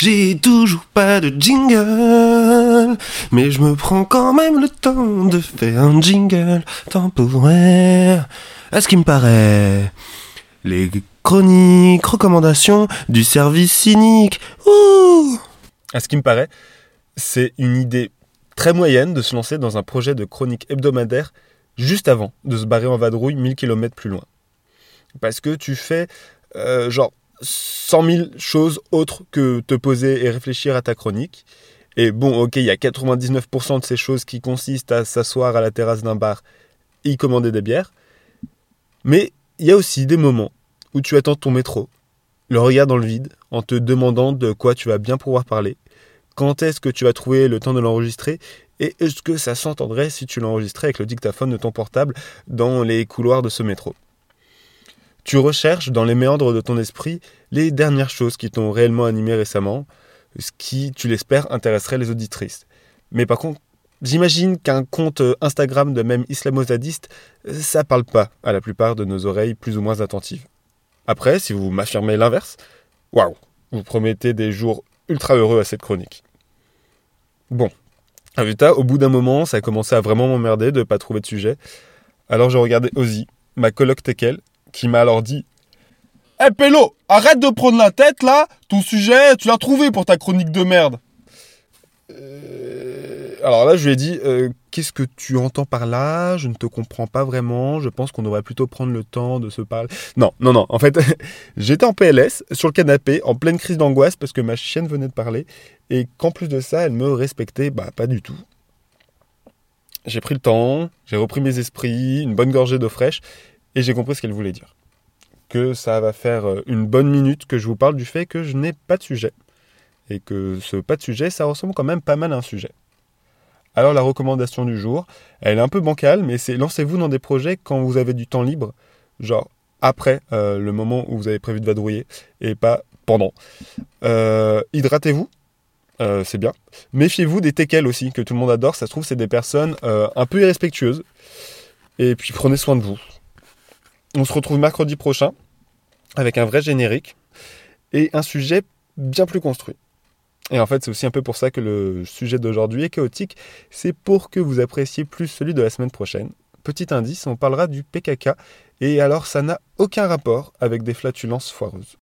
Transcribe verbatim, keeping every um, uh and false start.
J'ai toujours pas de jingle, mais je me prends quand même le temps de faire un jingle temporaire. À ce qui me paraît, les chroniques, recommandations du service cynique. Ouh. À ce qui me paraît, c'est une idée très moyenne de se lancer dans un projet de chronique hebdomadaire juste avant de se barrer en vadrouille mille kilomètres plus loin. Parce que tu fais euh, genre cent mille choses autres que te poser et réfléchir à ta chronique. Et bon, ok, il y a quatre-vingt-dix-neuf pour cent de ces choses qui consistent à s'asseoir à la terrasse d'un bar et y commander des bières. Mais il y a aussi des moments où tu attends ton métro, le regard dans le vide, en te demandant de quoi tu vas bien pouvoir parler, quand est-ce que tu vas trouver le temps de l'enregistrer, et est-ce que ça s'entendrait si tu l'enregistrais avec le dictaphone de ton portable dans les couloirs de ce métro. Tu recherches dans les méandres de ton esprit les dernières choses qui t'ont réellement animé récemment, ce qui, tu l'espères, intéresserait les auditrices. Mais par contre, j'imagine qu'un compte Instagram de même islamo-zadiste, ça parle pas à la plupart de nos oreilles plus ou moins attentives. Après, si vous m'affirmez l'inverse, waouh, vous promettez des jours ultra heureux à cette chronique. Bon, résultat, au bout d'un moment, ça a commencé à vraiment m'emmerder de ne pas trouver de sujet. Alors je regardais Ozzy, ma coloc Tekel, qui m'a alors dit « Hé hey Pélo, arrête de prendre la tête là, ton sujet, tu l'as trouvé pour ta chronique de merde !» euh... Alors là, je lui ai dit euh, « Qu'est-ce que tu entends par là ? Je ne te comprends pas vraiment, je pense qu'on devrait plutôt prendre le temps de se parler. » Non, non, non, en fait, j'étais en P L S, sur le canapé, en pleine crise d'angoisse parce que ma chienne venait de parler et qu'en plus de ça, elle me respectait bah, pas du tout. J'ai pris le temps, j'ai repris mes esprits, une bonne gorgée d'eau fraîche et j'ai compris ce qu'elle voulait dire. Que ça va faire une bonne minute que je vous parle du fait que je n'ai pas de sujet. Et que ce pas de sujet, ça ressemble quand même pas mal à un sujet. Alors la recommandation du jour, elle est un peu bancale, mais c'est lancez-vous dans des projets quand vous avez du temps libre, genre après euh, le moment où vous avez prévu de vadrouiller, et pas pendant. Euh, hydratez-vous, euh, c'est bien. Méfiez-vous des teckels aussi, que tout le monde adore, ça se trouve c'est des personnes euh, un peu irrespectueuses. Et puis prenez soin de vous. On se retrouve mercredi prochain avec un vrai générique et un sujet bien plus construit. Et en fait, c'est aussi un peu pour ça que le sujet d'aujourd'hui est chaotique. C'est pour que vous appréciez plus celui de la semaine prochaine. Petit indice, on parlera du P K K et alors ça n'a aucun rapport avec des flatulences foireuses.